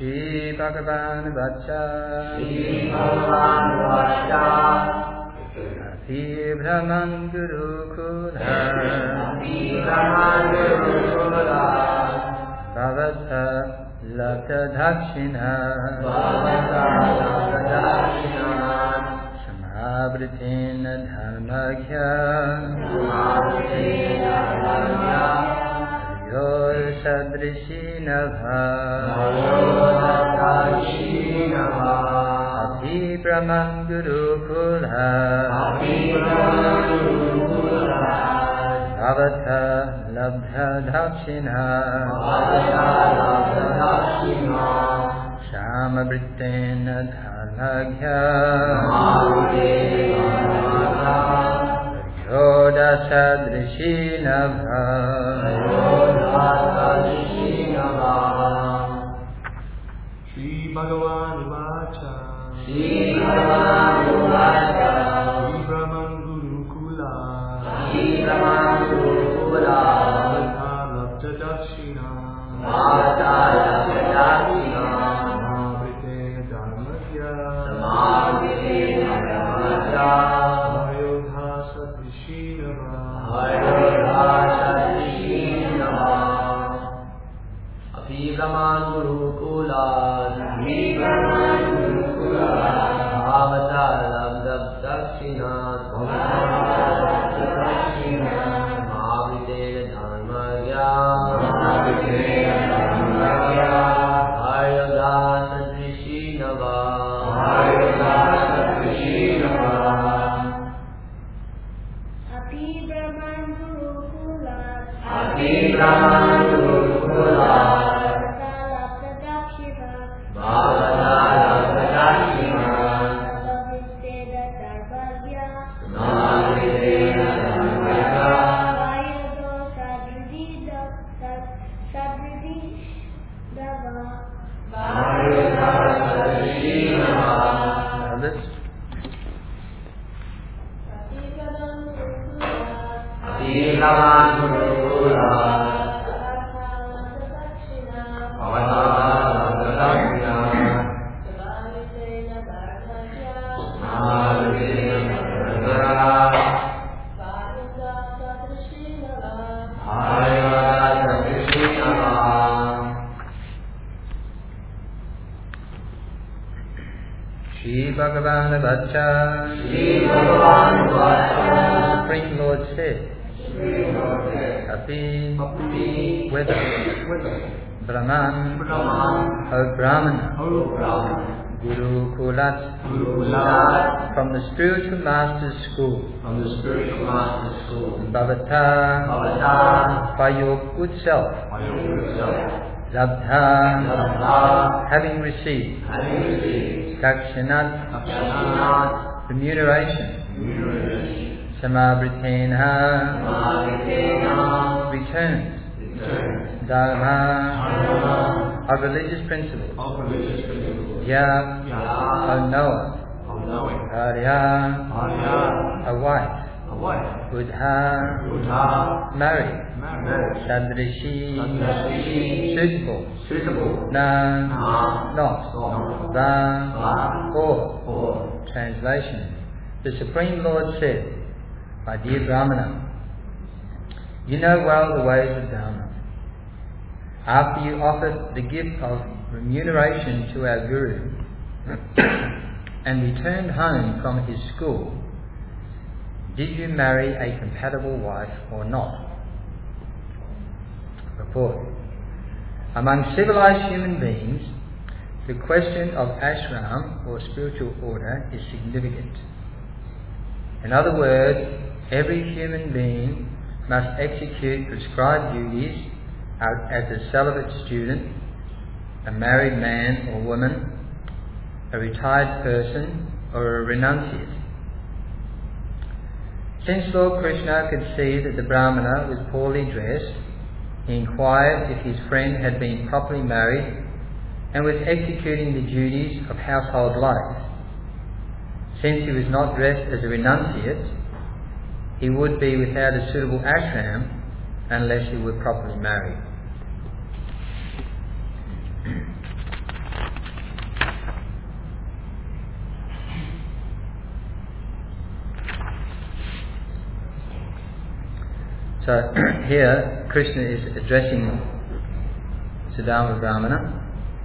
Shri Bhagavan Vacha Api Brahman Gurukula Bhavata Labda Dakshina Samavritina Dharmakya Yor Sadrishinava Api Brahman Gurukula Bhavata Labdha Dakshina Shamavritina Dharmakya Yoda Sadrishinava Shri Bhagavan Vacha Shri Bhagavan Vacha Shri Brahman Gurukula Shri Brahman Gurukula Bhavata Labdha Dakshina Bhavata Labdha Dakshina Samavritena Dharmakya Samavritina Dharmakya Ayodha Sadrishinava Ayodha Sadrishinava Api Brahman Gurukula Api Brahman Gurukula Bhavata Labdha Dakshina Samavritena Dharmakya Ayodha Sadrishinava Api Brahman Gurukula Api Brahman Gurukula Bhavata Dakshina Bhavata Labdha Dakshina Samavritena Dharmakya Samavritena Dharmakya Ayodha Sadrishinava Ayodha Sadrishinava Others? Api Brahman Gurukula Bhavata Labdha Dakshina Samavritena Dharmakya Ayodha Sadrishinava Shri Bhagavan Vacha Shri Bhagavan Vacha Supreme Lord said Api whether Brahman O Brahmana Gurukulat from the spiritual master's school Bhavata by your good self Labdha having received Dakshinat remuneration Samavritena returns Dharma of religious principles Ya O Noah Arya a wife Buddha married Sadrishi suitable Na not Va or Translation The Supreme Lord said, My dear Brahmana, you know well the ways of Dharma. After you offered the gift of remuneration to our Guru and returned home from his school, did you marry a compatible wife or not? Report. Among civilized human beings, the question of ashram or spiritual order is significant. In other words, every human being must execute prescribed duties as a celibate student, a married man or woman, a retired person, or a renunciate. Since Lord Krishna could see that the Brahmana was poorly dressed, he inquired if his friend had been properly married and was executing the duties of household life. Since he was not dressed as a renunciate, he would be without a suitable ashram unless he were properly married. So here Krishna is addressing Sudama Brahmana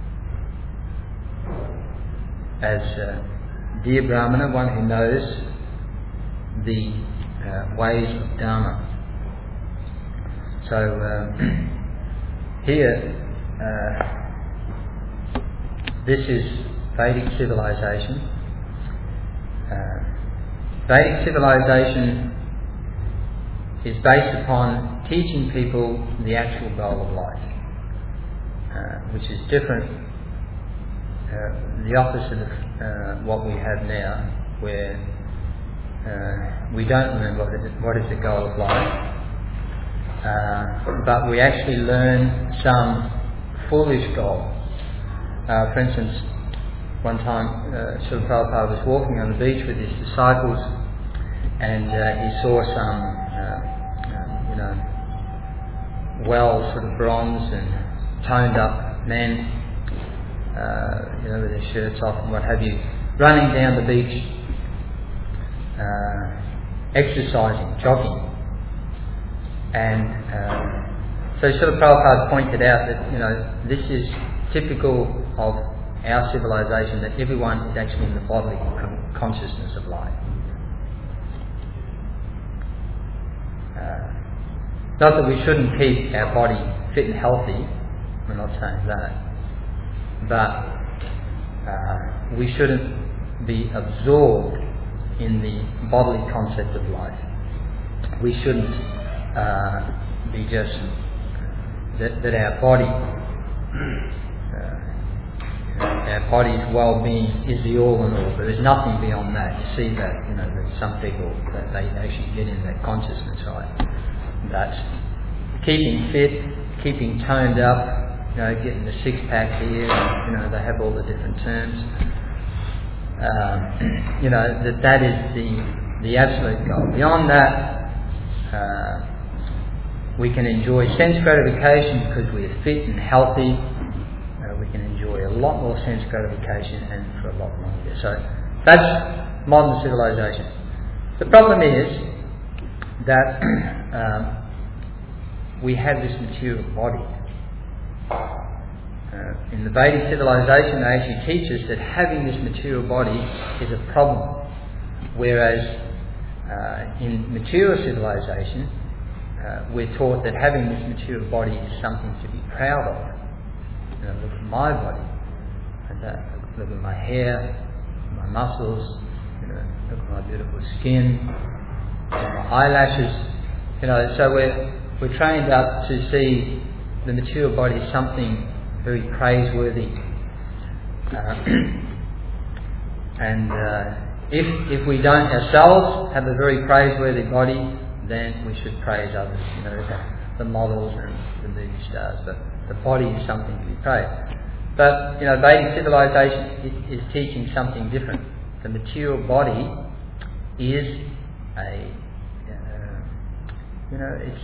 as dear Brahmana, one who knows the ways of Dharma. So here this is Vedic civilization. Vedic civilization is based upon teaching people the actual goal of life, which is different, the opposite of what we have now, where we don't learn what is the goal of life, but we actually learn some foolish goal. For instance, one time Srila Prabhupada was walking on the beach with his disciples, and he saw some well sort of bronze and toned up men, with their shirts off and what have you, running down the beach, exercising, jogging. And so Srila Prabhupada pointed out that this is typical of our civilization, that everyone is actually in the bodily consciousness of life. Not that we shouldn't keep our body fit and healthy, we're not saying that, but we shouldn't be absorbed in the bodily concept of life. We shouldn't be just that our body's well-being is the all in all. There is nothing beyond that. You see that, that some people that they actually get in that consciousness, right? That keeping fit, keeping toned up, getting the six-pack here, and, they have all the different terms. That is the absolute goal. Beyond that, we can enjoy sense gratification because we are fit and healthy. We can enjoy a lot more sense gratification and for a lot longer. So that's modern civilization. The problem is that we have this material body. In the Vedic civilization, they actually teach us that having this material body is a problem, whereas in material civilization, we're taught that having this material body is something to be proud of. Look at my body, look at my hair, my muscles, look at my beautiful skin, my eyelashes. So we're trained up to see the material body as something very praiseworthy. And if we don't ourselves have a very praiseworthy body, then we should praise others, the models and the movie stars. But the body is something to be praised. But, Vedic civilization is teaching something different. The material body is it's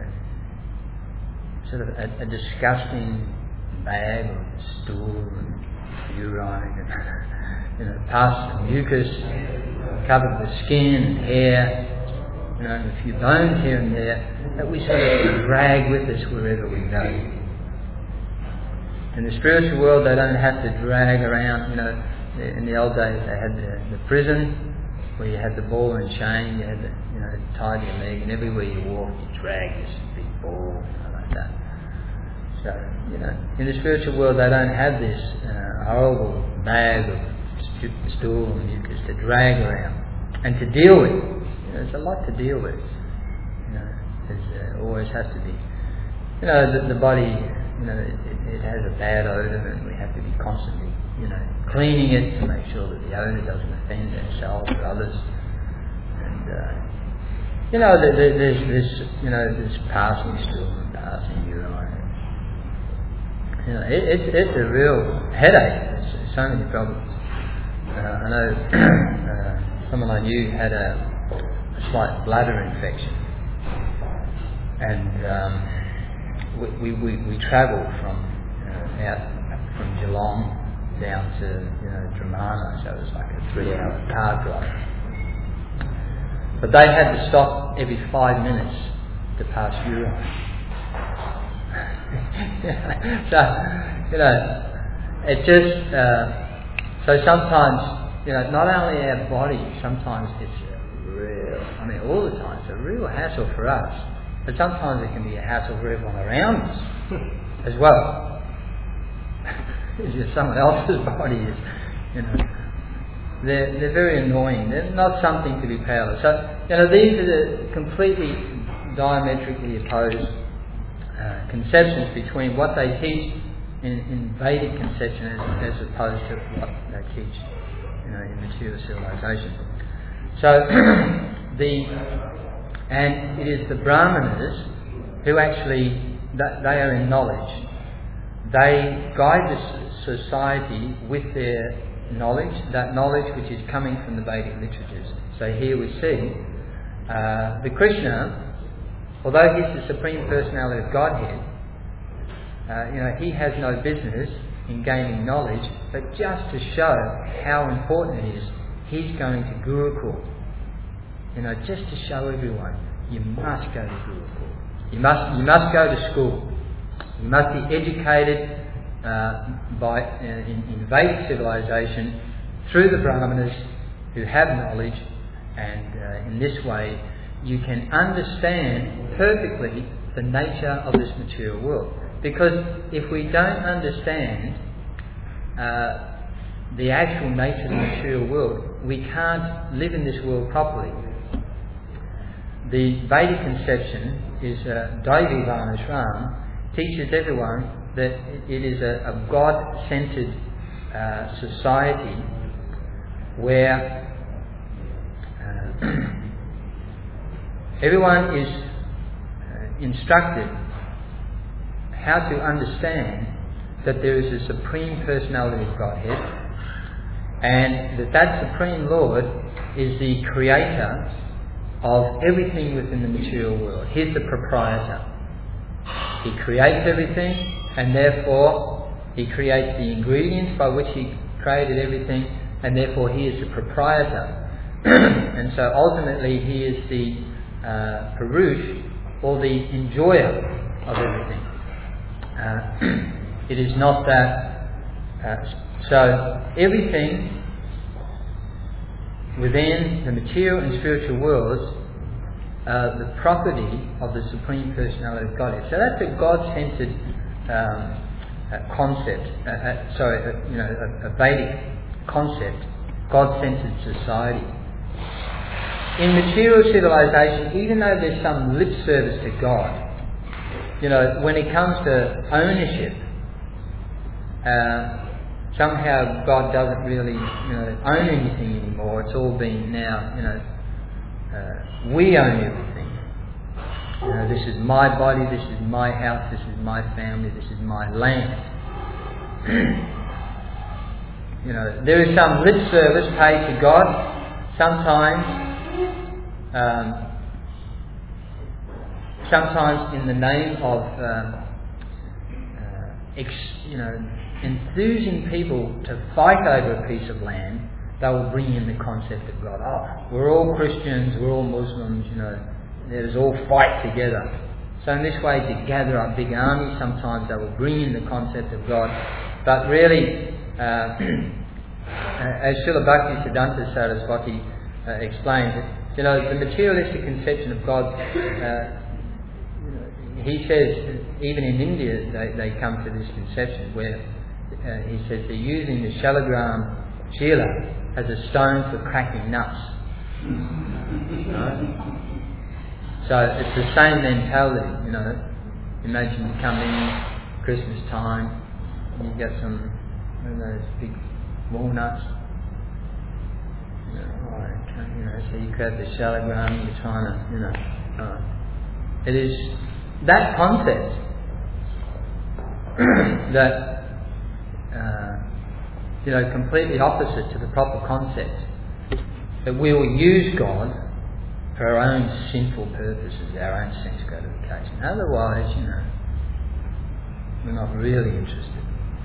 sort of a disgusting bag or stool and urine and pus and mucus covered with skin and hair, and a few bones here and there that we sort of drag with us wherever we go. In the spiritual world, they don't have to drag around. In the old days, they had the prison where you had the ball and chain. You had the, tied your leg, and everywhere you walk, you drag this big ball like that. So, in the spiritual world, they don't have this horrible bag of stool and mucus to drag around and to deal with. There's a lot to deal with. There always has to be. The body. It has a bad odour, and we have to be constantly, cleaning it to make sure that the odour doesn't offend ourselves or others. And there's passing stool and passing urine. It's a real headache. There's so many problems. I know someone I knew had a slight bladder infection, and we travelled from out from Geelong down to Dramana, so it was like a 3-hour car drive. But they had to stop every 5 minutes to pass urine. So, it just, so sometimes, not only our body, sometimes it's all the time, it's a real hassle for us, but sometimes it can be a hassle for everyone around us as well. Someone else's body is, they're very annoying. They're not something to be proud of. So, these are the completely diametrically opposed conceptions between what they teach in Vedic conception as opposed to what they teach, in material civilization. So, and it is the Brahmanas who actually, they are in knowledge. They guide the society with their knowledge, that knowledge which is coming from the Vedic literatures. So here we see the Krishna, although he's the Supreme Personality of Godhead, he has no business in gaining knowledge, but just to show how important it is, he's going to Gurukul. Just to show everyone, you must go to Gurukul. You must go to school. You must be educated in Vedic civilization through the Brahmanas who have knowledge, and in this way you can understand perfectly the nature of this material world. Because if we don't understand the actual nature of the material world, we can't live in this world properly. The Vedic conception is Daivi Varnashram, teaches everyone that it is a God-centered society where everyone is instructed how to understand that there is a Supreme Personality of Godhead, and that Supreme Lord is the creator of everything within the material world. He's the proprietor. He creates everything, and therefore he creates the ingredients by which he created everything, and therefore he is the proprietor. And so ultimately he is the Purush, or the enjoyer of everything. It is not that. So everything within the material and spiritual worlds, the property of the Supreme Personality of Godhead. So that's a God-centered concept. A Vedic concept, God-centered society. In material civilization, even though there's some lip service to God, when it comes to ownership, somehow God doesn't really, own anything anymore. It's all been now, we own everything. This is my body, this is my house, this is my family, this is my land. There is some lip service paid to God. Sometimes in the name of, enthusing people to fight over a piece of land, they will bring in the concept of God. Oh, we're all Christians, we're all Muslims, let us all fight together. So in this way, to gather up big armies, sometimes they will bring in the concept of God. But really, as Srila Bhaktisiddhanta Saraswati explains it, the materialistic conception of God, he says, even in India, they come to this conception where he says they're using the Shalagram Shila as a stone for cracking nuts. So it's the same mentality, Imagine you come in Christmas time and you get some of those big walnuts. So you grab the Shalagram, you're trying to, it is that concept that completely opposite to the proper concept, that we will use God for our own sinful purposes, our own sense gratification. Otherwise, we're not really interested.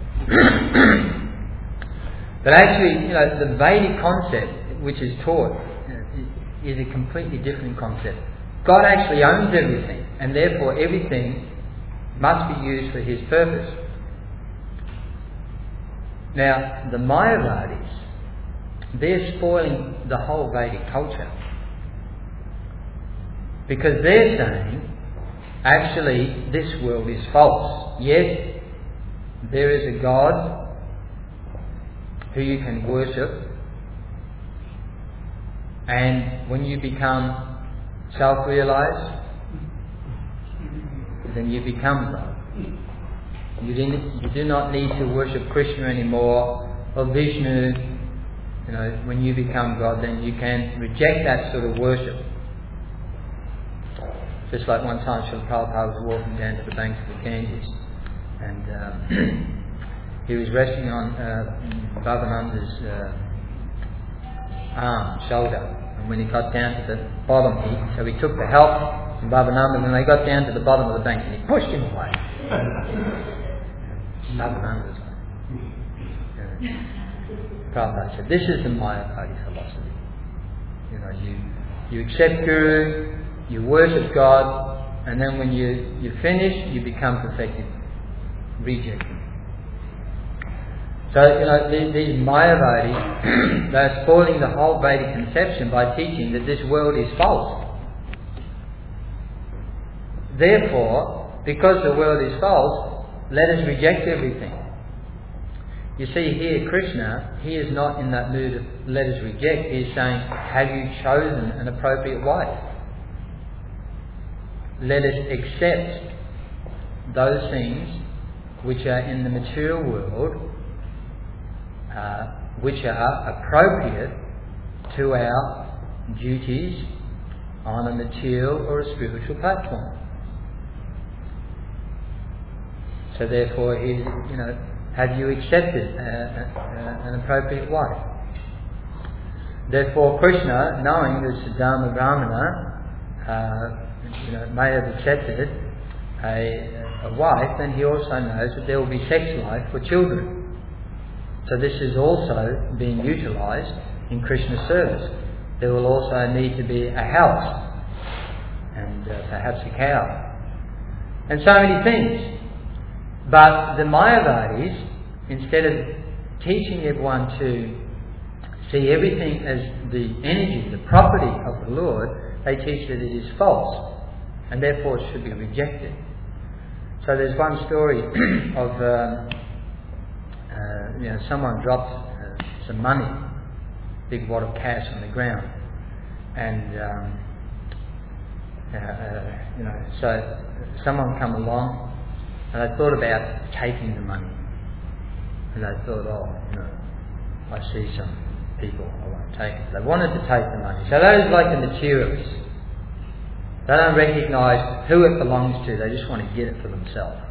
But actually, the Vedic concept which is taught is a completely different concept. God actually owns everything. and therefore everything must be used for his purpose. Now, the Mayavadis, they're spoiling the whole Vedic culture. Because they're saying, actually, this world is false. Yes, there is a God who you can worship, and when you become self-realized, then you become God. You do not need to worship Krishna anymore, or Vishnu. When you become God, then you can reject that sort of worship. Just like one time Srila Prabhupada was walking down to the banks of the Ganges, and he was resting on Bhavananda's arm, shoulder, and when he got down to the bottom, he took the help from Bhavananda, and when they got down to the bottom of the bank, and he pushed him away. Bhavananda's Prabhupada said, this is the Mayavadi philosophy. You accept Guru, you worship God, and then when you finish, you become perfected, reject him. So, these Mayavadis, they're spoiling the whole Vedic conception by teaching that this world is false. Therefore, because the world is false, let us reject everything. You see here, Krishna, he is not in that mood of let us reject. He is saying, have you chosen an appropriate wife? Let us accept those things which are in the material world, which are appropriate to our duties on a material or a spiritual platform. So therefore, have you accepted an appropriate wife? Therefore, Krishna, knowing that Sudama Brahmana may have accepted a wife, then he also knows that there will be sex life for children. So this is also being utilised in Krishna's service. There will also need to be a house and perhaps a cow and so many things. But the Mayavadis, instead of teaching everyone to see everything as the energy, the property of the Lord, they teach that it is false and therefore it should be rejected. So there's one story of someone dropped some money, big wad of cash on the ground, and so someone come along. And I thought about taking the money. And I thought, I see some people, I won't take it. They wanted to take the money. So those like the materialists. They don't recognise who it belongs to, they just want to get it for themselves.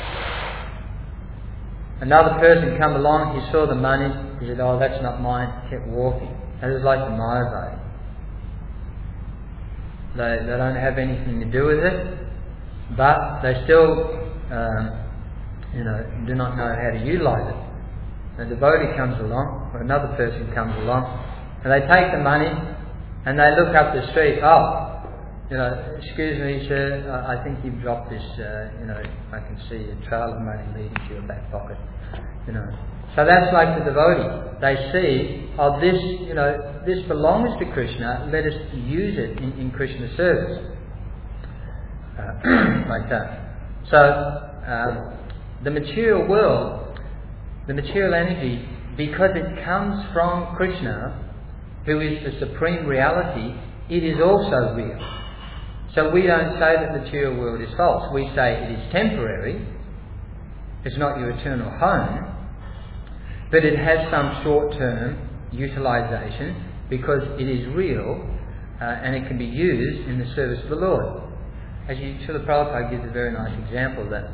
Another person come along, he saw the money, he said, that's not mine, kept walking. That is like the Mayavadi. They don't have anything to do with it, but they still do not know how to utilise it. A devotee comes along, or another person comes along, and they take the money, and they look up the street. Excuse me, sir, I think you've dropped this. I can see a trail of money leading to your back pocket. So that's like the devotee. They see, this belongs to Krishna. Let us use it in Krishna's service, like that. So, the material world, the material energy, because it comes from Krishna, who is the supreme reality, it is also real. So we don't say that the material world is false. We say it is temporary, it's not your eternal home, but it has some short-term utilisation because it is real and it can be used in the service of the Lord. As Srila Prabhupada gives a very nice example that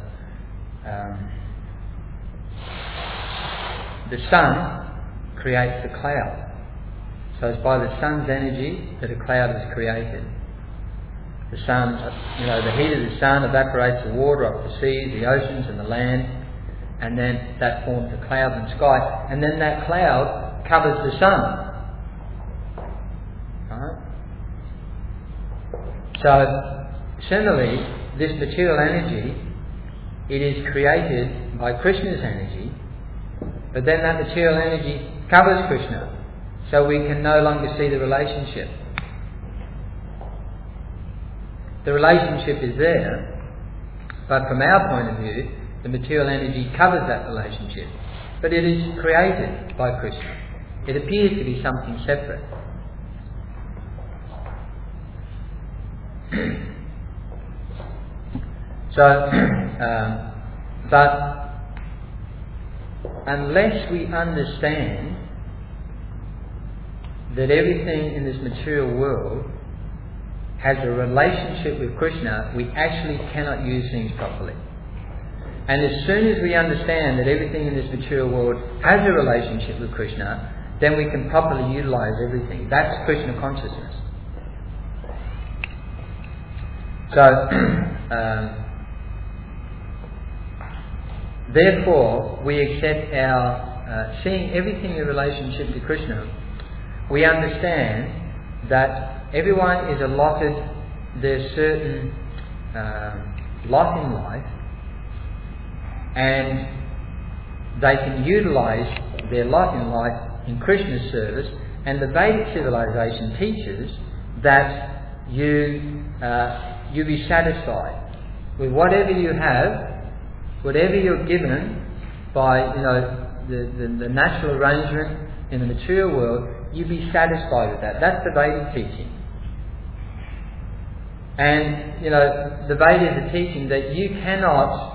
the sun creates the cloud. So it's by the sun's energy that a cloud is created. The sun, the heat of the sun evaporates the water off the seas, the oceans and the land, and then that forms a cloud in the sky, and then that cloud covers the sun. Right? So, similarly, this material energy, it is created by Krishna's energy, but then that material energy covers Krishna, so we can no longer see the relationship. The relationship is there, but from our point of view, the material energy covers that relationship. But it is created by Krishna. It appears to be something separate. But unless we understand that everything in this material world has a relationship with Krishna, we actually cannot use things properly. And as soon as we understand that everything in this material world has a relationship with Krishna, then we can properly utilize everything. That's Krishna consciousness. So, therefore, we accept our seeing everything in relationship to Krishna. We understand that everyone is allotted their certain lot in life, and they can utilize their lot in life in Krishna's service. And the Vedic civilization teaches that you be satisfied with whatever you have, whatever you're given by the natural arrangement in the material world. You be satisfied with that. That's the Vedic teaching. And the Vedas are teaching that you cannot,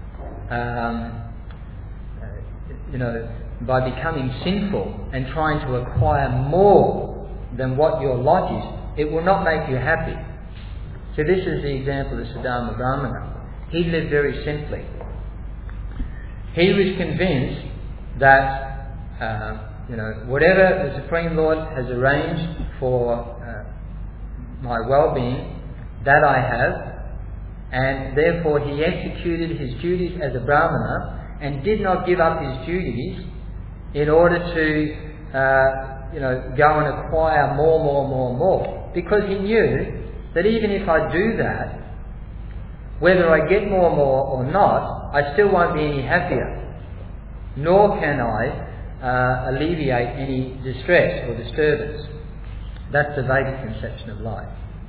by becoming sinful and trying to acquire more than what your lot is, it will not make you happy. So this is the example of Saddharma Brahmana. He lived very simply. He was convinced that whatever the Supreme Lord has arranged for my well-being, that I have, and therefore he executed his duties as a Brahmana and did not give up his duties in order to go and acquire more, because he knew that even if I do that, whether I get more or not, I still won't be any happier, nor can I alleviate any distress or disturbance. That's the Vedic conception of life.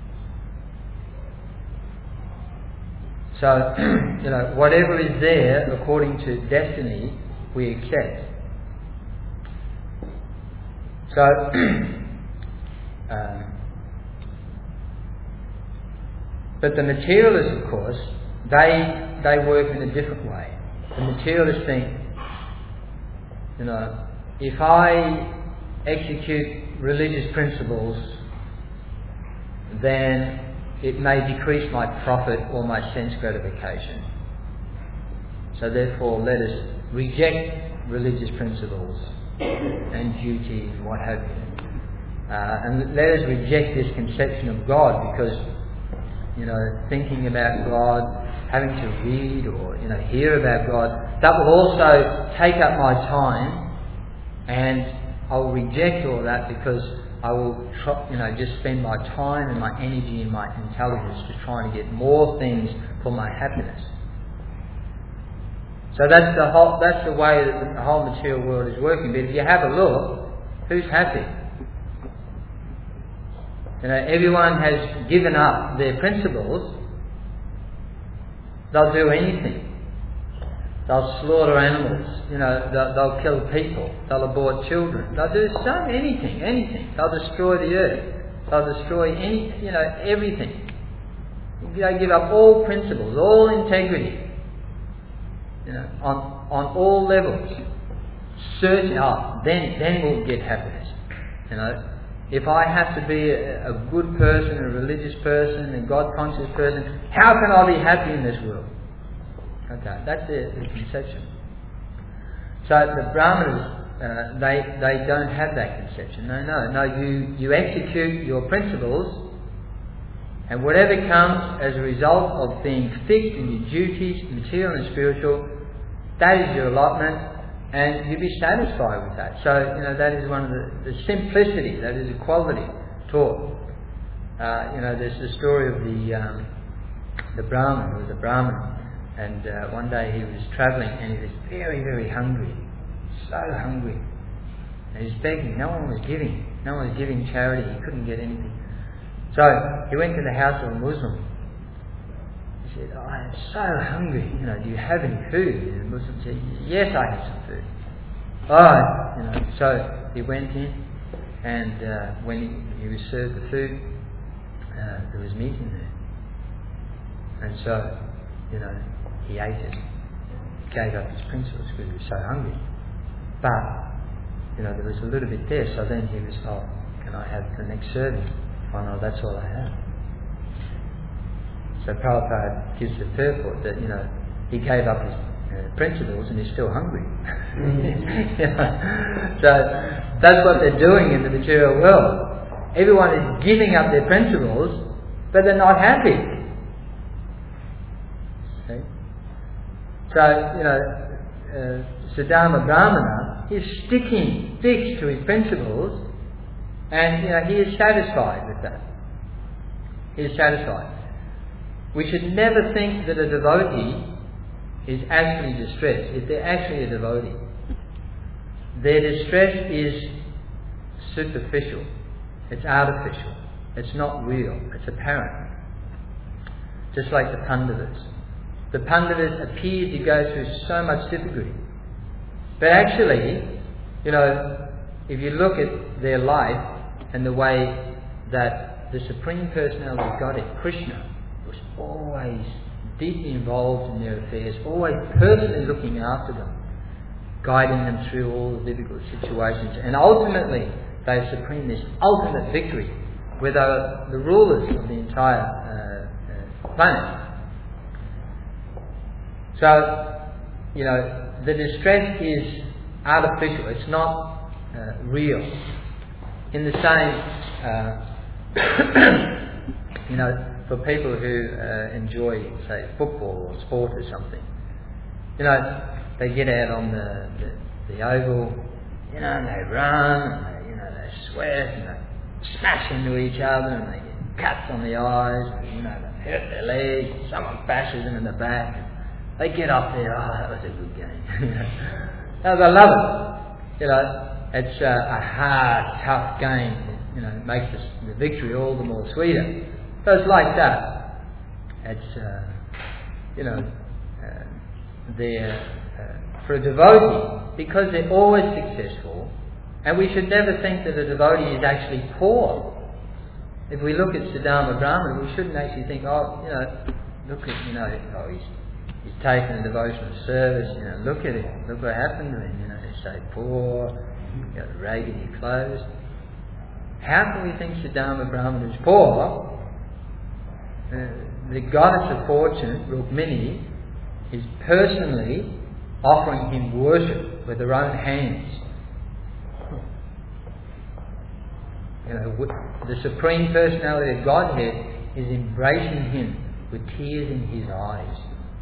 So, whatever is there according to destiny, we accept. So, but the materialists, of course, they work in a different way. The materialists think, if I execute religious principles, then it may decrease my profit or my sense gratification. So therefore, let us reject religious principles and duties and what have you. And let us reject this conception of God, because, thinking about God, having to read or, hear about God, that will also take up my time, and I'll reject all that because I will just spend my time and my energy and my intelligence just trying to get more things for my happiness. So that's the way that the whole material world is working. But if you have a look, who's happy? Everyone has given up their principles. They'll do anything. They'll slaughter animals. They'll kill people. They'll abort children. They'll do anything. They'll destroy the earth. They'll destroy everything. They give up all principles, all integrity. On all levels. Search up. Then we'll get happiness. If I have to be a good person, a religious person, a God-conscious person, how can I be happy in this world? Okay, that's the conception. So the Brahmanas, they don't have that conception. No. You execute your principles, and whatever comes as a result of being fixed in your duties, material and spiritual, that is your allotment, and you be satisfied with that. So that is one of the simplicity. That is a quality taught. There's the story of the Brahmin, who was a Brahmin, and one day he was travelling and he was very, very hungry, so hungry. And he was begging, no one was giving charity, he couldn't get anything. So he went to the house of a Muslim. He said, I am so hungry, do you have any food? And the Muslim said, yes, I have some food. Alright, so he went in, and when he was served the food, there was meat in there. And so, he ate it, gave up his principles because he was so hungry. But, there was a little bit there, so then he was, can I have the next serving? Oh no, that's all I have. So Prabhupada gives the purport that, he gave up his principles and he's still hungry. So that's what they're doing in the material world. Everyone is giving up their principles, but they're not happy. Okay? So, Siddharma Brahmana is sticking fixed to his principles, and he is satisfied with that. He is satisfied. We should never think that a devotee is actually distressed. If they're actually a devotee, their distress is superficial. It's artificial. It's not real. It's apparent. Just like the Pandavas. The Pandavas appear to go through so much difficulty. But actually, if you look at their life and the way that the Supreme Personality of Godhead, Krishna, was always deeply involved in their affairs, always personally looking after them, guiding them through all the difficult situations, and ultimately they supreme this ultimate victory where they are the rulers of the entire planet. So, the distress is artificial, it's not real. In the same, for people who enjoy, say, football or sport or something, they get out on the oval, and they run, and they sweat, and they smash into each other, and they get cuts on the eyes, and, they hurt their legs, someone bashes them in the back, and they get up there, that was a good game. They love it. It's a hard, tough game. It makes the victory all the more sweeter. So it's like that. It's, for a devotee, because they're always successful, and we should never think that a devotee is actually poor. If we look at Siddharma Brahmana, we shouldn't actually think, look at, he's taken a devotional service, look at him, look what happened to him, he's so poor, he's got raggedy clothes. How can we think Siddharma Brahmana is poor? The goddess of fortune, Rukmini, is personally offering him worship with her own hands. The Supreme Personality of Godhead is embracing him with tears in his eyes.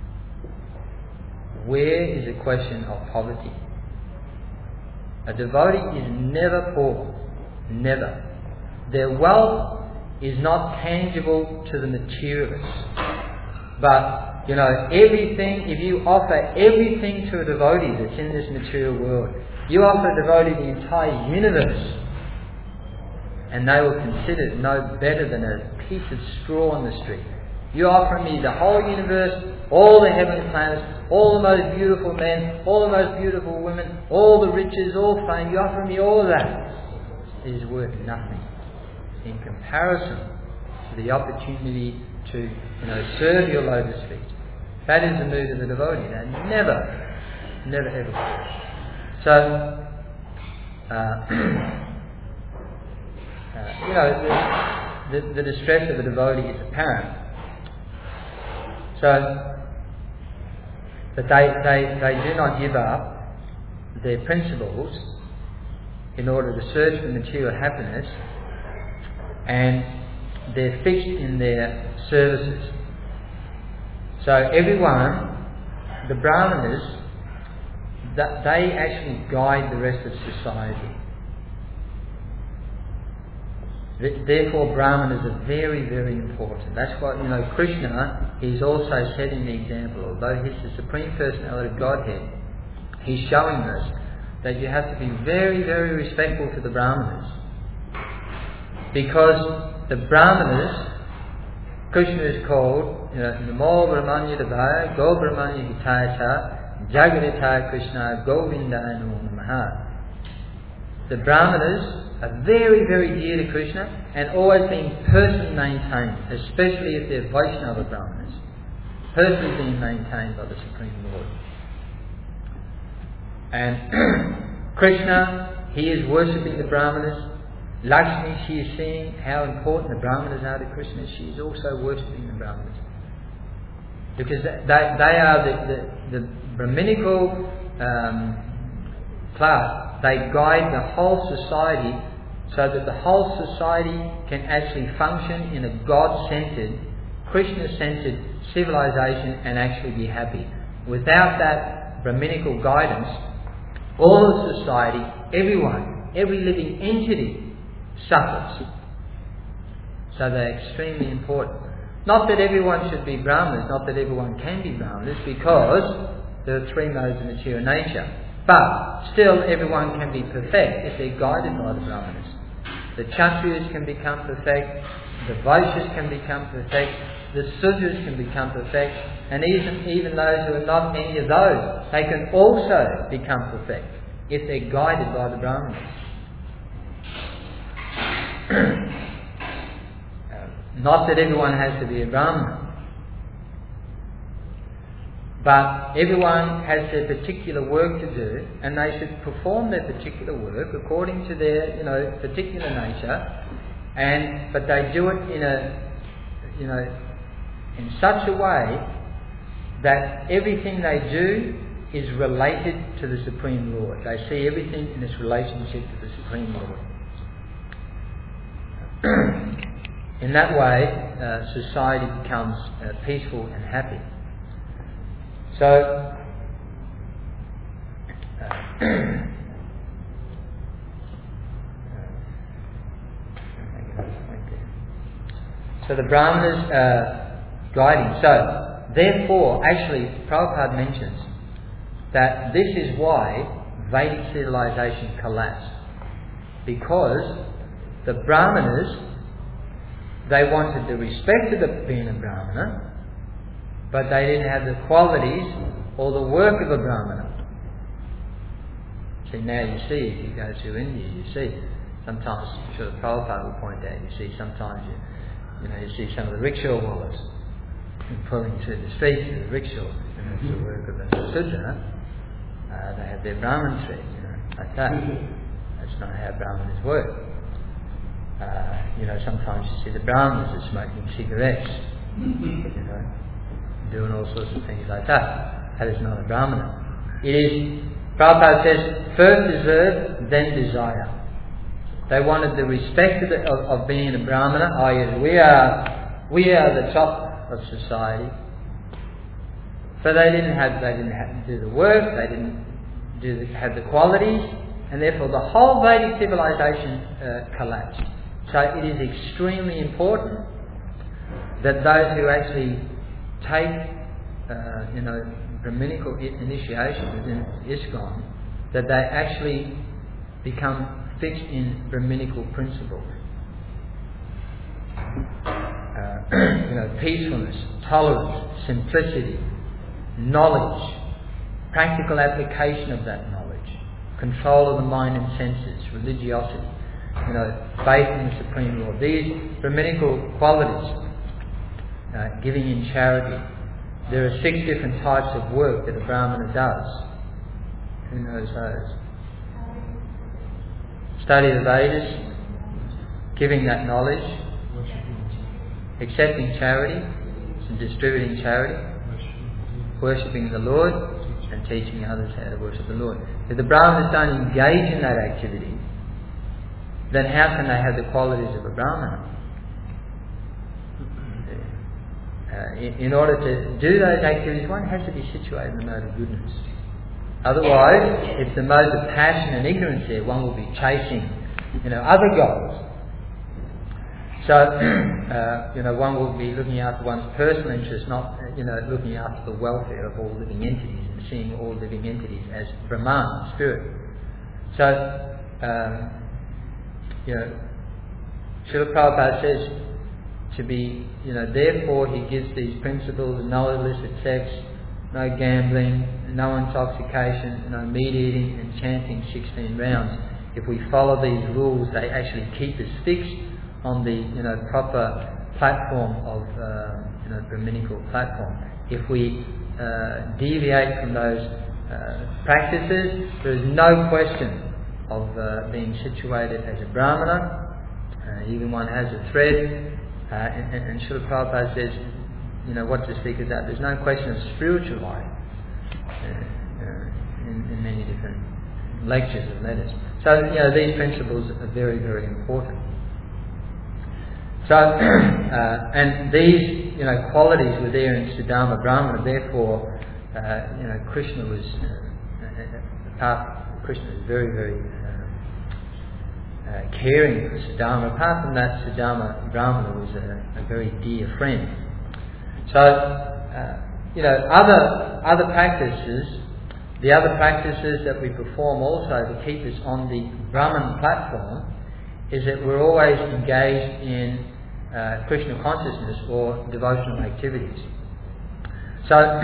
Where is a question of poverty? A devotee is never poor. Never. Their wealth is not tangible to the materialist. But, everything, if you offer everything to a devotee that's in this material world, you offer a devotee the entire universe, and they will consider it no better than a piece of straw on the street. You offer me the whole universe, all the heavenly planets, all the most beautiful men, all the most beautiful women, all the riches, all fame. You offer me all of that. It is worth nothing in comparison to the opportunity to, serve your lotus feet. That is the mood of the devotee. That never ever fails. So, the distress of a devotee is apparent. So, but they do not give up their principles in order to search for material happiness, and they're fixed in their services. So everyone, the Brahmanas, they actually guide the rest of society. Therefore, brahmanas are very, very important. That's why, Krishna, he's also setting the example. Although he's the Supreme Personality of Godhead, he's showing us that you have to be very, very respectful to the brahmanas. Because the brahmanas, Krishna is called, Namo Brahmanya Devaya, Go Brahmanya Hitaya Jagadita Krishna Govinda Namo Namaha. The brahmanas are very, very dear to Krishna and always being personally maintained, especially if they're Vaishnava brahmanas, personally being maintained by the Supreme Lord. And Krishna, he is worshipping the brahmanas. Lakshmi, she is seeing how important the brahmanas are to Krishna. She is also worshipping the brahmanas. Because they are the Brahminical class. They guide the whole society so that the whole society can actually function in a God-centered, Krishna-centered civilization and actually be happy. Without that Brahminical guidance, all of society, everyone, every living entity suffers. So they're extremely important. Not that everyone should be brahmanas, not that everyone can be brahmanas, because there are three modes of material nature. But still everyone can be perfect if they're guided by the brahmanas. The Kshatriyas can become perfect, the Vaishyas can become perfect, the Sudras can become perfect, and even those who are not any of those, they can also become perfect if they're guided by the brahmanas. Not that everyone has to be a brahmana, but everyone has their particular work to do, and they should perform their particular work according to their, particular nature. But they do it in such a way that everything they do is related to the Supreme Lord. They see everything in its relationship to the Supreme Lord. In that way, society becomes peaceful and happy. So, the brahmanas are guiding. So, therefore, actually, Prabhupada mentions that this is why Vedic civilization collapsed. Because the brahmanas, they wanted the respect of being a brahmana, but they didn't have the qualities or the work of a brahmana. See, now you see, if you go to India, you see, sometimes, I'm sure the Prabhupada will point out, you see sometimes, you see some of the rickshaw wallahs pulling through the streets of the rickshaw, and it's the work of a Sudra. They have their Brahman thread, like that. That's not how Brahmanas work. Sometimes you see the Brahmanas are smoking cigarettes, doing all sorts of things like that. That is not a Brahmana. It is, Prabhupada says, first deserve, then desire. They wanted the respect of being a Brahmana, i.e. we are the top of society. So they didn't have to do the work, they didn't have the qualities, and therefore the whole Vedic civilization collapsed. So it is extremely important that those who actually take, Brahminical initiation within ISKCON, that they actually become fixed in Brahminical principles. Peacefulness, tolerance, simplicity, knowledge, practical application of that knowledge, control of the mind and senses, religiosity, faith in the Supreme Lord. These Brahminical qualities, giving in charity. There are 6 different types of work that a Brahmana does. Who knows those? Study the Vedas, giving that knowledge, accepting charity, and distributing charity, worshipping the Lord, and teaching others how to worship the Lord. If the Brahmanas don't engage in that activity, then how can they have the qualities of a Brahmana? In order to do those activities, one has to be situated in the mode of goodness. Otherwise, if the modes of passion and ignorance there, one will be chasing, other goals. So, one will be looking after one's personal interests, not, looking after the welfare of all living entities and seeing all living entities as Brahman, spirit. So, Srila Prabhupada says to be, therefore he gives these principles: no illicit sex, no gambling, no intoxication, no meat eating, and chanting 16 rounds. If we follow these rules, they actually keep us fixed on the proper platform of Brahminical platform. If we deviate from those practices, there is no question of being situated as a Brahmana. Even one has a thread, and Srila Prabhupada says, what to speak of that. There's no question of spiritual life in many different lectures and letters. So, these principles are very, very important. So, and these, qualities were there in Sudama Brahmana. Therefore, Krishna was, Krishna was very, very caring for Sudama. Apart from that, Sudama Brahmana was a very dear friend. So, other practices, the other practices that we perform also to keep us on the Brahman platform, is that we're always engaged in Krishna consciousness or devotional activities. So,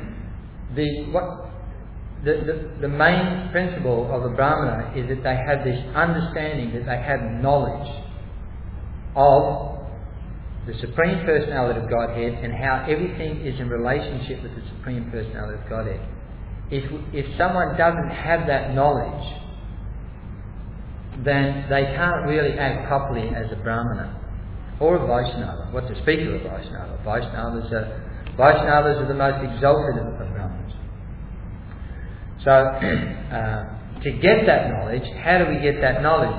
the main principle of a Brahmana is that they have this understanding, that they have knowledge of the Supreme Personality of Godhead and how everything is in relationship with the Supreme Personality of Godhead. If someone doesn't have that knowledge, then they can't really act properly as a Brahmana or a Vaishnava. What to speak of a Vaishnava? Vaishnavas are the most exalted of Brahmanas. So, to get that knowledge, how do we get that knowledge?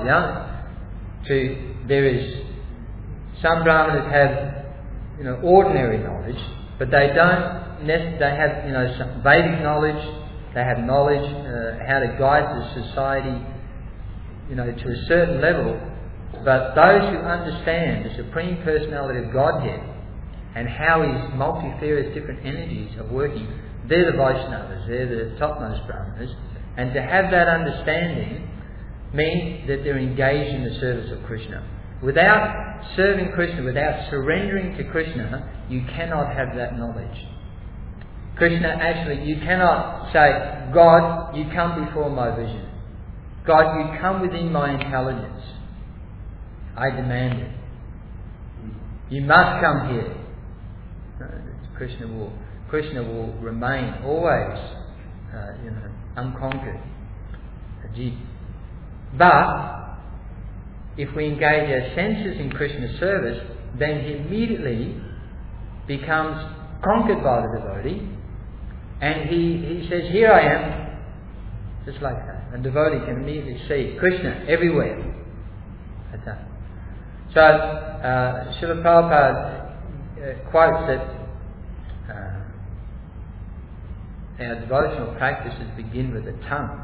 Some Brahmanas have, ordinary knowledge, but they don't. They have, some Vedic knowledge. They have knowledge how to guide the society, to a certain level. But those who understand the Supreme Personality of Godhead and how His multifarious different energies are working, they're the Vaishnavas. They're the topmost Brahmanas. And to have that understanding means that they're engaged in the service of Krishna. Without serving Krishna, without surrendering to Krishna, you cannot have that knowledge. Krishna actually, you cannot say, God, you come before my vision. God, you come within my intelligence. I demand it. You must come here. Krishna will remain always, unconquered. But if we engage our senses in Krishna's service, then he immediately becomes conquered by the devotee, and he says, "Here I am," just like that. And the devotee can immediately see Krishna everywhere. Like that. So, Srila Prabhupada quotes that our devotional practices begin with the tongue.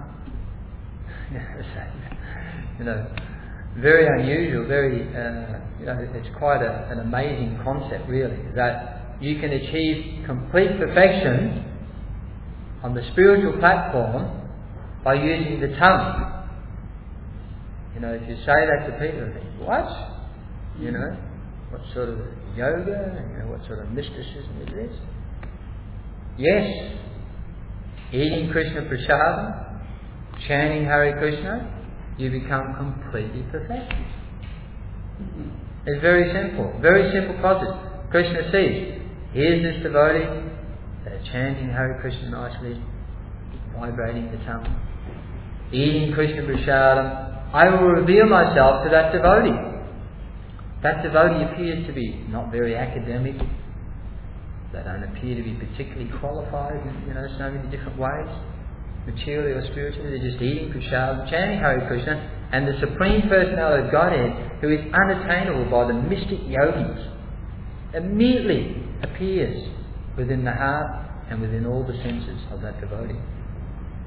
Very unusual, very, it's quite an amazing concept, really, that you can achieve complete perfection on the spiritual platform by using the tongue. If you say that to people, they think, what? What sort of yoga, what sort of mysticism is this? Yes, eating Krishna prasadam, chanting Hare Krishna, you become completely perfect. It's very simple process. Krishna sees, here's this devotee, they're chanting Hare Krishna nicely, vibrating the tongue, eating Krishna prasadam. I will reveal myself to that devotee. That devotee appears to be not very academic. They don't appear to be particularly qualified in so many different ways, materially or spiritually. They're just eating prasadam, chanting Hare Krishna, and the Supreme Personality of Godhead, who is unattainable by the mystic yogis, immediately appears within the heart and within all the senses of that devotee.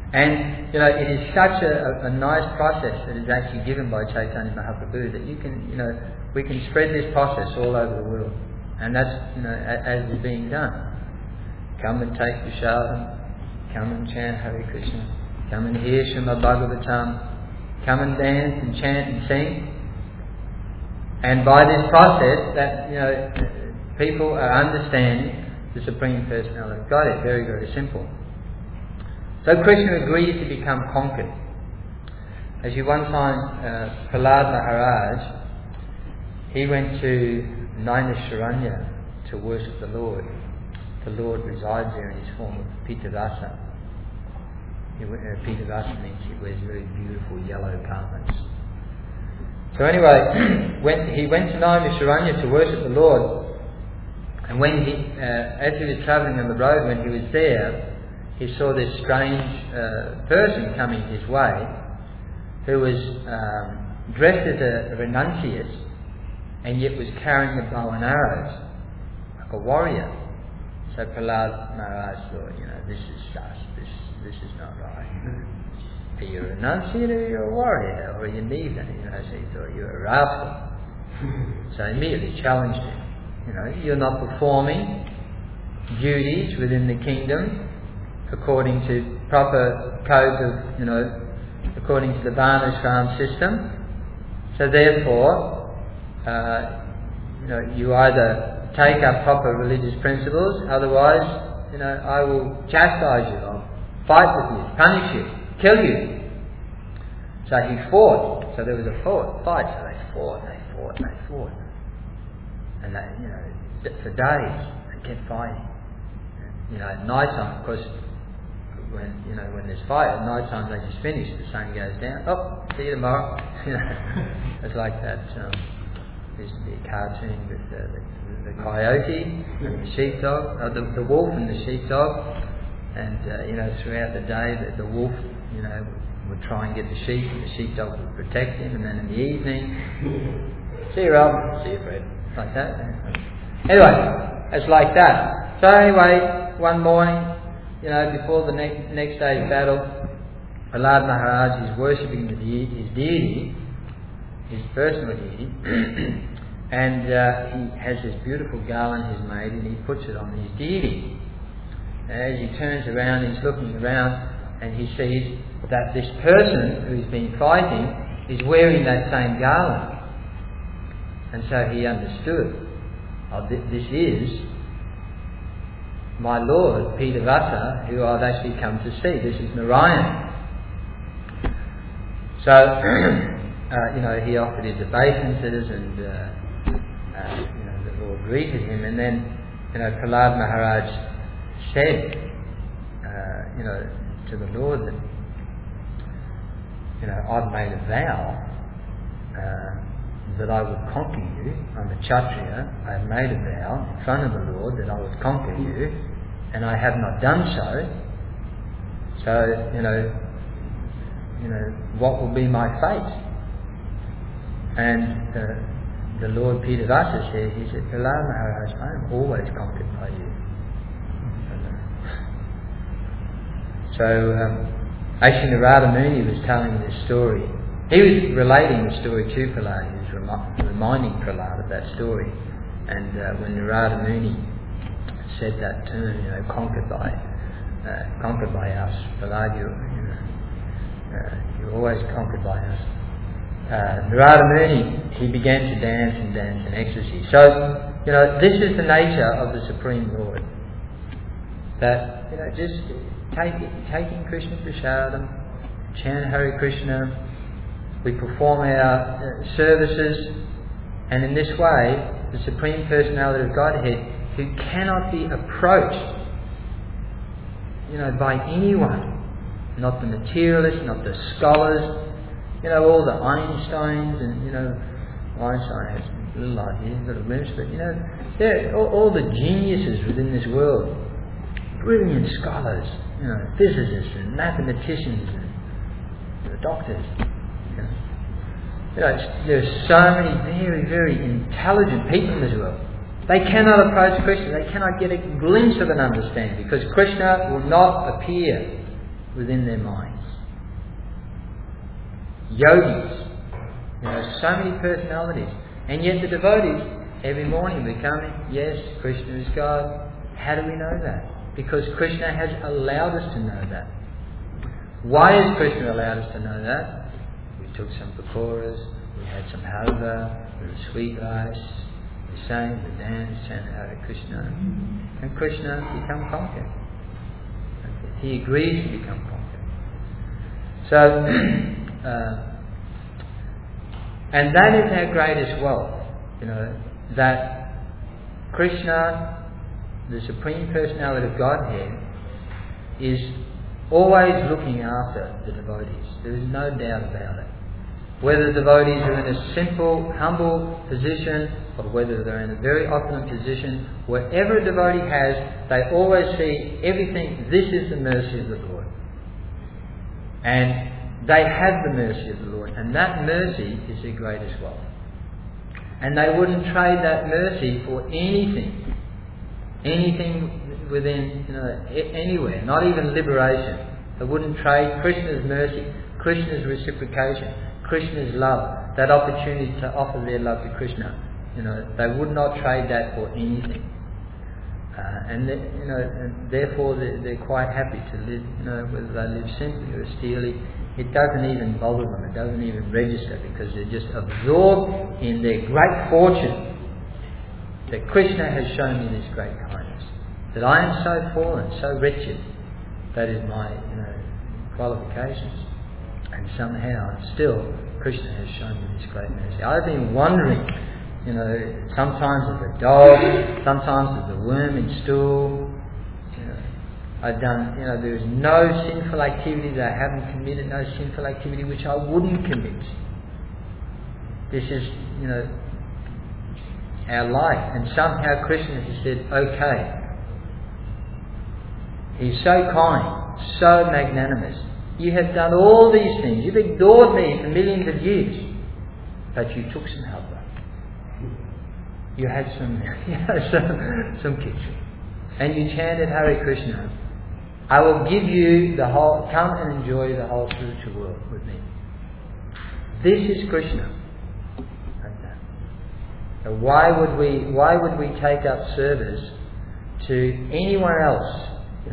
And, you know, it is such a nice process that is actually given by Chaitanya Mahaprabhu that you can, you know, we can spread this process all over the world. And that's, you know, as is being done. Come and take Prasadam, come and chant Hare Krishna, come and hear Srimad Bhagavatam, come and dance and chant and sing. And by this process, that, you know, people are understanding the Supreme Personality of Godhead. Very, very simple. So Krishna agrees to become conquered. As you one time, Prahlad Maharaj, he went to Nainasharanya to worship the Lord. The Lord resides there in his form of Pitavasa. Pitavasa means he wears very beautiful yellow garments. So anyway, he went to Nainasharanya to worship the Lord. And when as he was travelling on the road, when he was there, he saw this strange person coming his way, who was dressed as a renunciate, and yet was carrying a bow and arrows, like a warrior. So Prahlad Maharaj thought, you know, this is sus, this is not right. Are you a renunciate, or you're a warrior, or you need that? You know, so he thought, you're a rascal. So he immediately challenged him. You know, you're not performing duties within the kingdom according to proper codes of, you know, according to the Varnashram system. So therefore, you know, you either take up proper religious principles, otherwise, you know, I will chastise you, I'll fight with you, punish you, kill you. So he fought. So there was a fight. So they fought. And they, you know, for days, they kept fighting. You know, at night time, of course, when there's fight, at night time they just finish, the sun goes down, oh, see you tomorrow. You know, it's like that, there used to be a cartoon with the coyote and the sheepdog, the wolf and the sheepdog, and, you know, throughout the day the wolf, you know, would try and get the sheep, and the sheepdog would protect him, and then in the evening, see you Rob, see you Fred, like that. Anyway, it's like that. So anyway, one morning, you know, before the next day's battle, Prahlad Maharaj is worshipping his deity, his personal deity, and he has this beautiful garland he's made, and he puts it on his deity. And as he turns around, he's looking around, and he sees that this person who's been fighting is wearing that same garland. And so he understood, oh, this is my Lord, Pitavasa, who I've actually come to see. This is Narayan. So, you know, he offered his obeisances, and, you know, the Lord greeted him. And then, you know, Prahlad Maharaj said, you know, to the Lord that, you know, I've made a vow that I would conquer you. I'm a Kshatriya. I have made a vow in front of the Lord that I would conquer you, and I have not done so. So, you know, what will be my fate? And the Lord Pitavasa said, he said, Prahlad Maharaj, I am always conquered by you. So, actually Narada Muni was telling this story. He was relating the story to Prahlad. He was reminding Prahlad of that story. And when Narada Muni said that term, you know, conquered by us, Prahlad, you're always conquered by us. Narada Muni, he began to dance in ecstasy. So, you know, this is the nature of the Supreme Lord. That, you know, just taking Krishna Prasadam, chant Hare Krishna, we perform our services, and in this way, the Supreme Personality of Godhead, who cannot be approached, you know, by anyone, not the materialists, not the scholars, you know, all the Einsteins, and, you know, Einstein has little ideas, little glimpses, but, you know, all the geniuses within this world, brilliant scholars, you know, physicists and mathematicians and doctors. You know, there's so many very, very intelligent people in this world. They cannot approach Krishna. They cannot get a glimpse of an understanding, because Krishna will not appear within their minds. Yogis, so many personalities. And yet the devotees, every morning we're coming, yes, Krishna is God. How do we know that? Because Krishna has allowed us to know that. Why has Krishna allowed us to know that? We took some pakoras, we had some halva, we had sweet rice, we sang, we danced, chanted Hare Krishna, and Krishna become conquered. He agrees to become conquered. So, and that is our greatest wealth, that Krishna, the Supreme Personality of Godhead, is always looking after the devotees. There is no doubt about it. Whether the devotees are in a simple, humble position, or whether they're in a very opulent position, whatever a devotee has, they always see everything, this is the mercy of the Lord. And they have the mercy of the Lord, and that mercy is their greatest wealth. And they wouldn't trade that mercy for anything within, anywhere, not even liberation. They wouldn't trade Krishna's mercy, Krishna's reciprocation, Krishna's love, that opportunity to offer their love to Krishna. They would not trade that for anything. And therefore they're quite happy to live, whether they live simply or steelly. It doesn't even bother them, it doesn't even register, because they're just absorbed in their great fortune that Krishna has shown me this great kindness. That I am so fallen, so wretched. That is my qualifications. And somehow, still, Krishna has shown me this great mercy. I've been wondering, sometimes as a dog, sometimes as a worm in stool. I've done, there is no sinful activity that I haven't committed, no sinful activity which I wouldn't commit. This is, our life. And somehow Krishna has said, okay. He's so kind, so magnanimous. You have done all these things. You've ignored me for millions of years. But you took some help. You had some kitchen. And you chanted Hare Krishna. I will give you the whole, come and enjoy the whole spiritual world with me. This is Krishna. So why would we take up service to anyone else,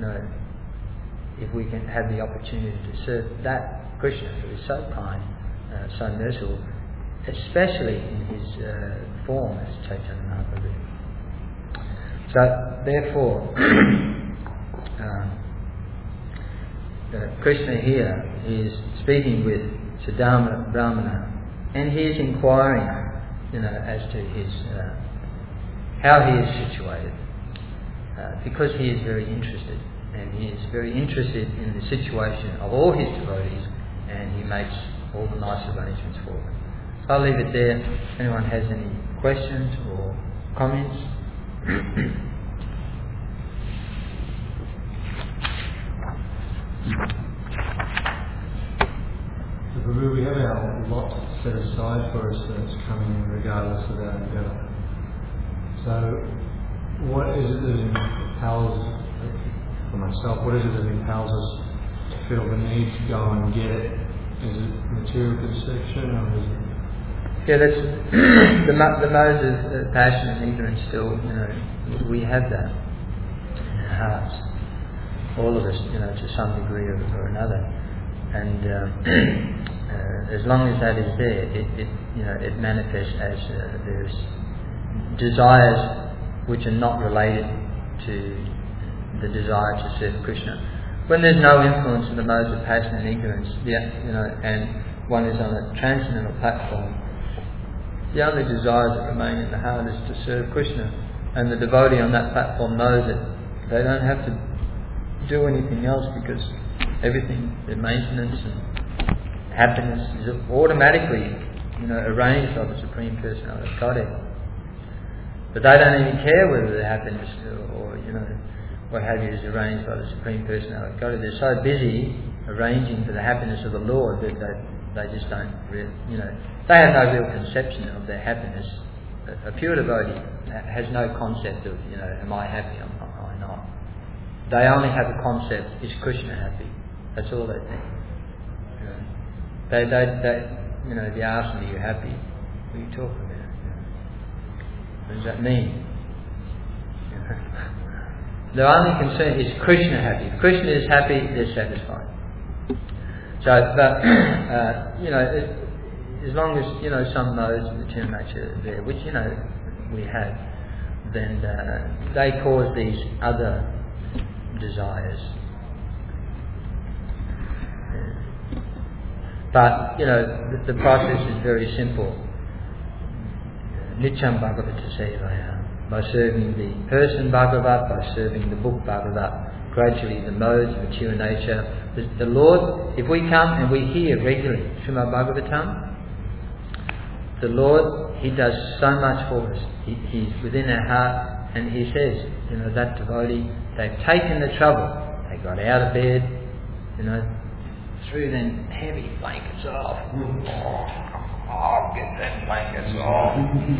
if we can have the opportunity to serve that Krishna who is so kind, so merciful, especially in his form as Chaitanya Mahaprabhu. So therefore, Krishna here is speaking with Siddhartha Brahmana, and he is inquiring, as to his how he is situated, because he is very interested, and he is very interested in the situation of all his devotees, and he makes all the nice arrangements for them. So I'll leave it there. If anyone has any questions or comments. So Prabhu, we have our lot set aside for us that's coming regardless of our endeavour. So what is it that impels, for myself, what is it that impels us to feel the need to go and get it? Is it material conception, or is it... Yeah, that's the modes of passion and ignorance still, we have that in our hearts. All of us, to some degree or another. And as long as that is there, it manifests as there's desires which are not related to the desire to serve Krishna. When there's no influence of the modes of passion and ignorance, and one is on a transcendental platform, the only desires that remain in the heart is to serve Krishna. And the devotee on that platform knows that they don't have to do anything else, because everything, their maintenance and happiness is automatically, arranged by the Supreme Personality of Godhead. But they don't even care whether their happiness or what have you is arranged by the Supreme Personality of Godhead. They're so busy arranging for the happiness of the Lord that they just don't really, they have no real conception of their happiness. A pure devotee has no concept of, am I happy, am I not? They only have a concept, is Krishna happy? That's all they think. They if you ask them, are you happy? What are you talking about? What does that mean? Their only concern is Krishna happy. If Krishna is happy, they're satisfied. So, but as long as some modes of material nature are there, which we have, then they cause these other desires. But the process is very simple. Nityam Bhagavata Sevaya. By serving the person Bhagavat, by serving the book Bhagavat, gradually the modes of material nature. The Lord, if we come and we hear regularly Srimad Bhagavatam, the Lord, He does so much for us. He's within our heart, and He says, that devotee, they've taken the trouble. They got out of bed, threw them heavy blankets off. I'll get them blankets off.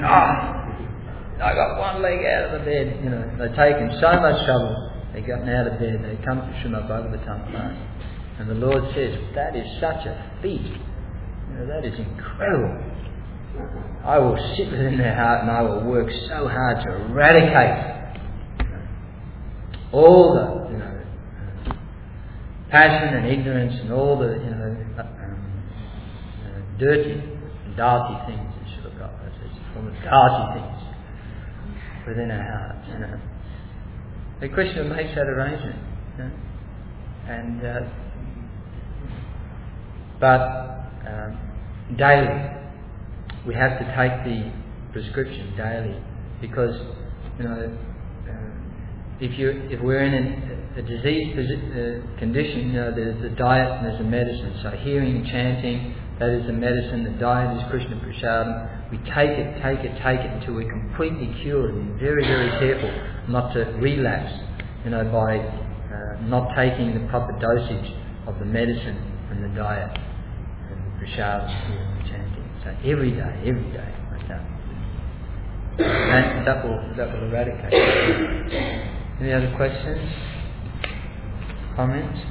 I got one leg out of the bed. They've taken so much trouble. They've gotten out of bed. They come to Srimad Bhagavatam class. And the Lord says, that is such a feat. That is incredible. I will sit within their heart and I will work so hard to eradicate all the passion and ignorance and all the dirty things in Srila Prabhupada says, all the dirty things within our hearts. And Krishna makes that arrangement. And but daily we have to take the prescription daily, because if we're in a disease condition, there's a diet and there's a medicine. So hearing and chanting, that is the medicine. The diet is Krishna Prasadam. We take it until we're completely cured, and very, very careful not to relapse, by not taking the proper dosage of the medicine and the diet and the prasadam, hearing and chanting. So every day, like that. And that will eradicate. Any other questions? Comments?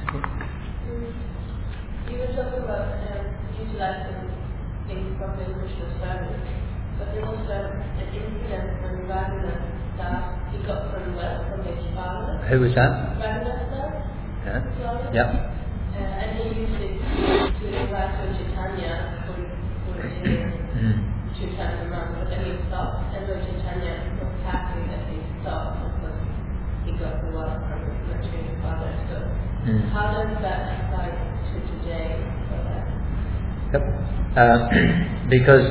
You were talking about utilizing things from the Krishna's service, but there was an incident when Raghunath Das, he got from wealth from his father. Who was that? Raghunath Das? Yeah. Sorry? Yep. And he used it to invite Lord Chaitanya for his Chaitanya month, but then he stopped, and Lord Chaitanya was happy that he stopped because he got the wealth from his material father. So how does that apply to today for that? Yep. Because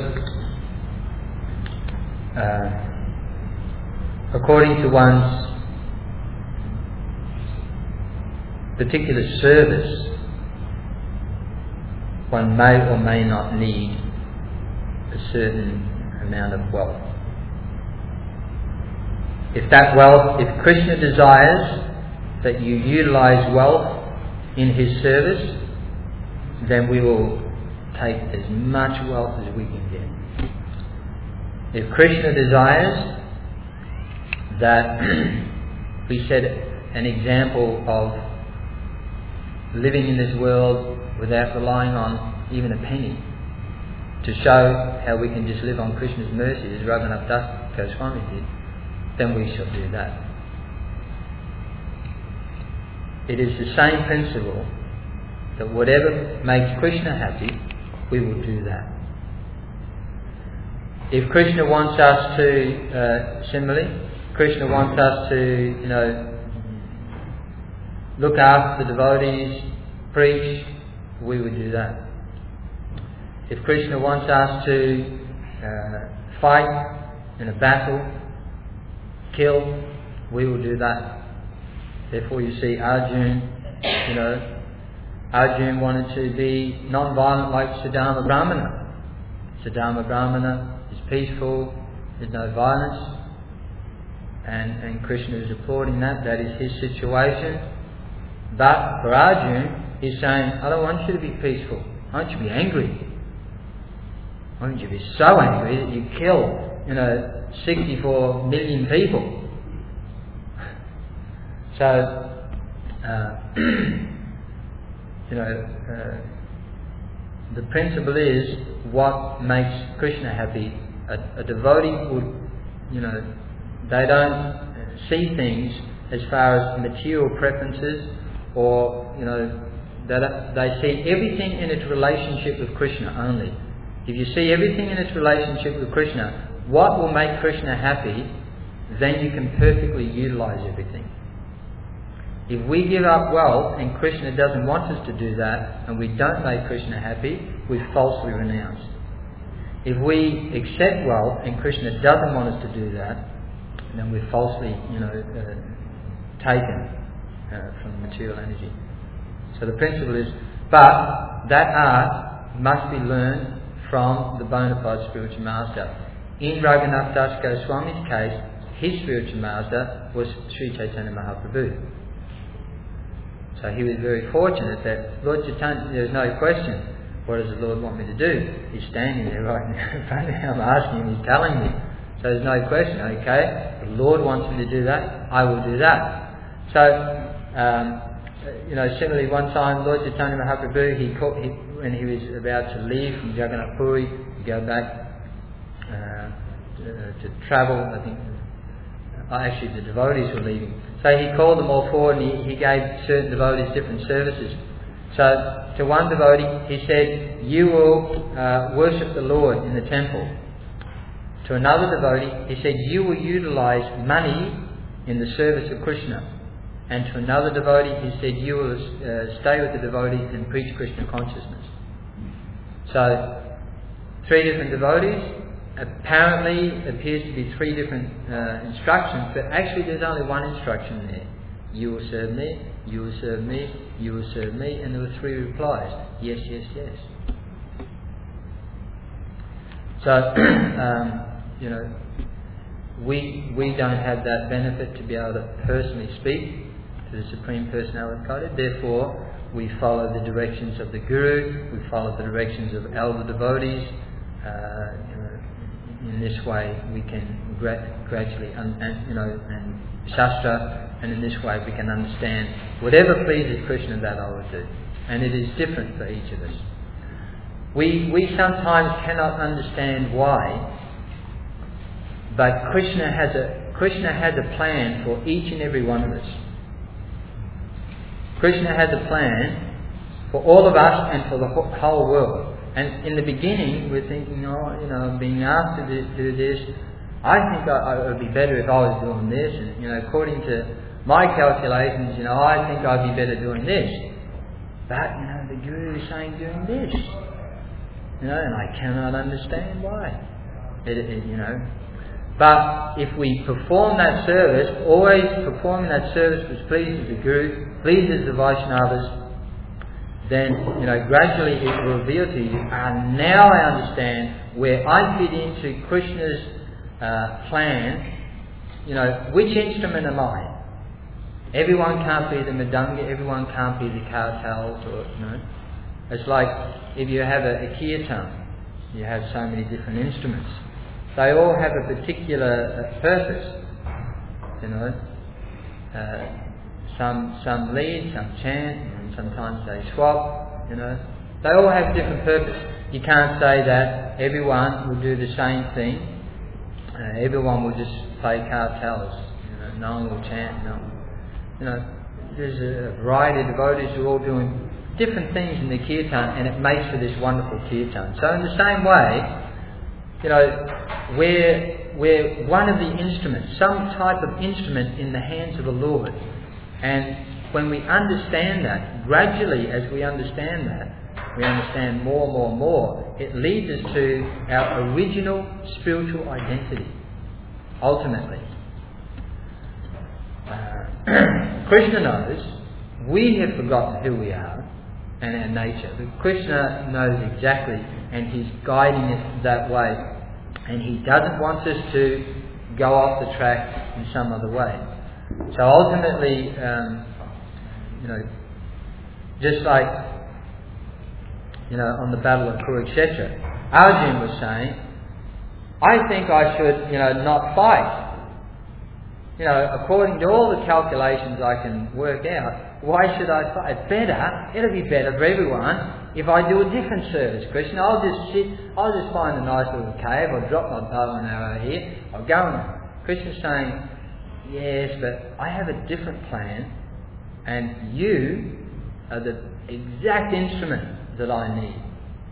according to one's particular service, one may or may not need a certain amount of wealth. If Krishna desires that you utilize wealth in His service, then we will take as much wealth as we can get. If Krishna desires that we set an example of living in this world without relying on even a penny, to show how we can just live on Krishna's mercy, as Raghunath Das Goswami did, then we shall do that. It is the same principle that whatever makes Krishna happy, we will do that. If Krishna wants us to, Krishna wants us to, look after the devotees, preach, we would do that. If Krishna wants us to fight in a battle, kill, we will do that. Therefore you see Arjun, Arjun wanted to be non-violent like Sudama Brahmana. Sudama Brahmana is peaceful, there's no violence, and Krishna is applauding that. That is his situation. But for Arjun, he's saying, I don't want you to be peaceful. I want you to be angry. I want you to be so angry that you kill, 64 million people. So, the principle is what makes Krishna happy. A devotee would, they don't see things as far as material preferences, or that they see everything in its relationship with Krishna only. If you see everything in its relationship with Krishna, what will make Krishna happy, then you can perfectly utilize everything. If we give up wealth and Krishna doesn't want us to do that, and we don't make Krishna happy, we've falsely renounced. If we accept wealth and Krishna doesn't want us to do that, then we're falsely, taken from material energy. So the principle is, but that art must be learned from the bona fide spiritual master. In Raghunath Das Goswami's case, his spiritual master was Sri Chaitanya Mahaprabhu. So he was very fortunate that Lord Chaitanya, there's no question, what does the Lord want me to do? He's standing there right now in front of me, I'm asking him, he's telling me. So there's no question, okay, the Lord wants me to do that, I will do that. So, similarly one time Lord Chaitanya Mahaprabhu, when he was about to leave from Jagannath Puri to go back to travel, I think, actually the devotees were leaving. So he called them all forward and he gave certain devotees different services. So to one devotee he said, you will worship the Lord in the temple. To another devotee he said, you will utilize money in the service of Krishna. And to another devotee he said, you will stay with the devotees and preach Krishna consciousness. So 3 different devotees. Apparently appears to be 3 different instructions, but actually there's only one instruction there. You will serve me, you will serve me, you will serve me, and there were 3 replies. Yes, yes, yes. So, we don't have that benefit to be able to personally speak to the Supreme Personality of Godhead. Therefore, we follow the directions of the Guru, we follow the directions of elder devotees. In this way, we can gradually, and Shastra, and in this way we can understand whatever pleases Krishna, that I will do. And it is different for each of us. We sometimes cannot understand why, but Krishna has a plan for each and every one of us. Krishna has a plan for all of us and for the whole world. And in the beginning, we're thinking, being asked to do this, I think it would be better if I was doing this. And, according to my calculations, I think I'd be better doing this. But, the Guru is saying doing this. And I cannot understand why. But if we perform that service, always performing that service which pleases the Guru, pleases the Vaishnavas, then, gradually it will reveal to you, now I understand where I fit into Krishna's plan. Which instrument am I? Everyone can't be the Mridanga, everyone can't be the kartals, It's like if you have a kirtan, you have so many different instruments. They all have a particular purpose. Some lead, some chant, and sometimes they swap. They all have different purpose. You can't say that everyone will do the same thing. Everyone will just play kartals. No one will chant. There's a variety of devotees who are all doing different things in the kirtan, and it makes for this wonderful kirtan. So in the same way, we're one of the instruments, some type of instrument in the hands of the Lord. And when we understand that, gradually as we understand that, we understand more and more, it leads us to our original spiritual identity, ultimately. Krishna knows we have forgotten who we are and our nature, but Krishna knows exactly, and He's guiding us that way, and He doesn't want us to go off the track in some other way. So ultimately, just like, on the Battle of Kurukshetra, Arjuna was saying, I think I should, not fight. according to all the calculations I can work out, why should I fight? It'll be better for everyone if I do a different service, Krishna. I'll just find a nice little cave, I'll drop my bow and arrow here, I'll go and... Krishna's saying, yes, but I have a different plan, and you are the exact instrument that I need,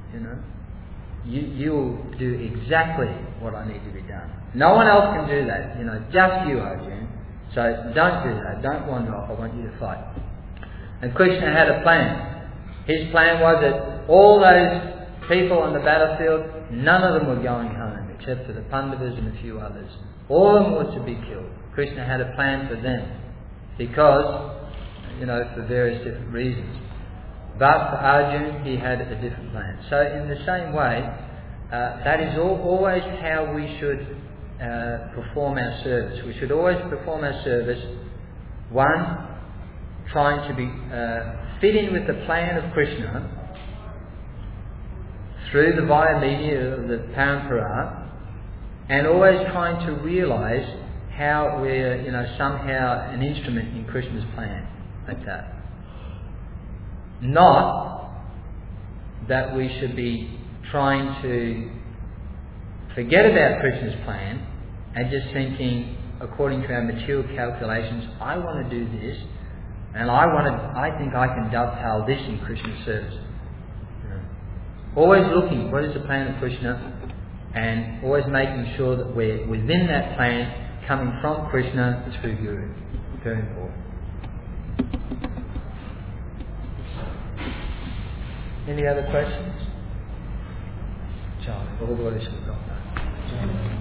You'll do exactly what I need to be done. No one else can do that, just you, Arjuna. So don't do that, don't wander off, I want you to fight. And Krishna had a plan. His plan was that all those people on the battlefield, none of them were going home, except for the Pandavas and a few others. All of them were to be killed. Krishna had a plan for them, because, for various different reasons. But for Arjuna, he had a different plan. So in the same way, that is always how we should perform our service. We should always perform our service, one, trying to be fit in with the plan of Krishna through the via media of the parampara, and always trying to realise how we're somehow an instrument in Krishna's plan, like that. Not that we should be trying to forget about Krishna's plan and just thinking, according to our material calculations, I want to do this, and I think I can dovetail this in Krishna's service. Always looking, what is the plan of Krishna, and always making sure that we're within that plan, coming from Krishna through Guru. Very important. Any other questions? Charlie, all the way to the